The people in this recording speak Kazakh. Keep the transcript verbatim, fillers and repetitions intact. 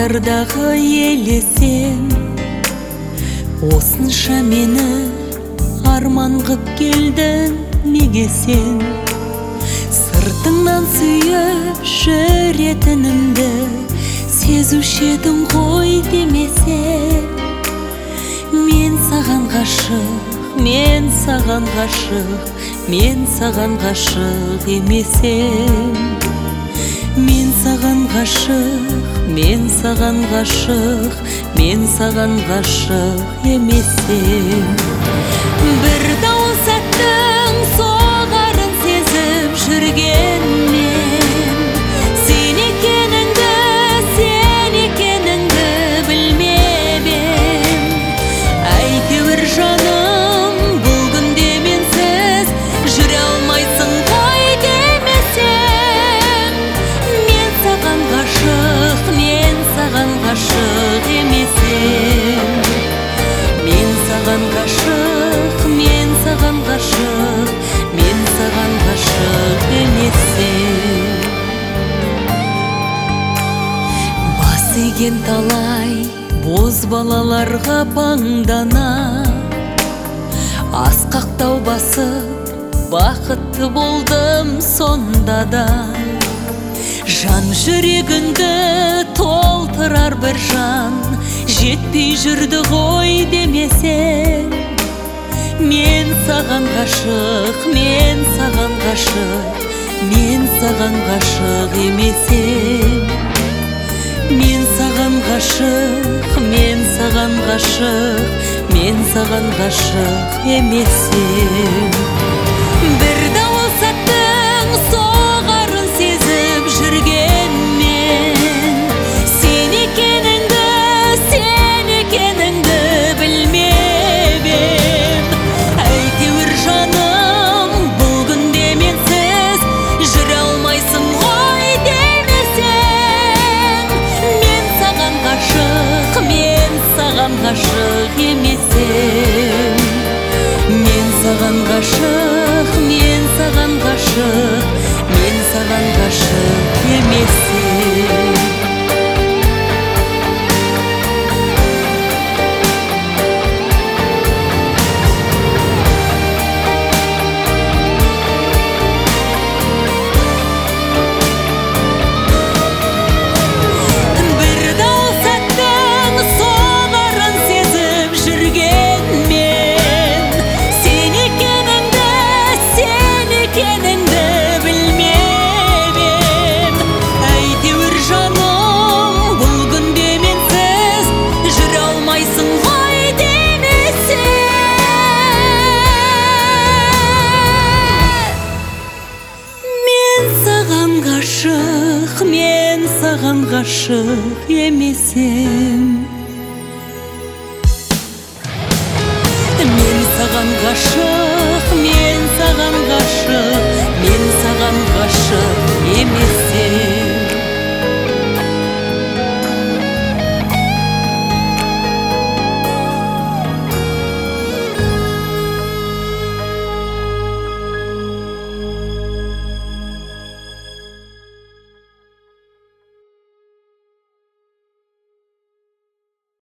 базардағы елесем, осынша мені арман қып келдің неге сен? Сыртыңнан сүйіп жүретінімді сезуші едің ғой демесем. Мен саған ғашық, мен саған ғашық, мен саған ғашық емесем. Мен саған ғашық, мен саған ғашық, мен саған ғашық емесем. Бір дауыс аттың соғарын сезіп жүргенмен, сен екеніңді, сен екеніңді білмеп ем. Әйтеуір жаным, бұл күнде менсіз жүре алмайсың ғой демесем. Мен саған ғашық, мен саған ғашық емесем. Мен саған ғашық, мен саған ғашық, мен саған ғашық емесем. Бас иген талай боз балаларға паңдана, асқақтау басып бақытты болдым сонда да. Жан жүрегіңді толтырар бір жан жетпей жүрді ғой демесең. Мен саған ғашық, мен саған ғашық, мен саған ғашық емесем. Мен саған ғашық, мен саған ғашық, мен саған ғашық емесем. Бір дауыс аттың соғарын сезіп жүргенмен, сен екеніңді, сен екеніңді білмеп ем. Әйтеуір жаным, бұл күнде менсіз жүре алмайсың ғой демесең. Мен саған ғашық, мен саған ғашық емесем. Мен саған ғашық, мен саған ғашық, мен саған ғашық емесем. Мен саған ғашық емесем. Мен саған ғашық, мен саған ғашық, мен саған ғашық емесем.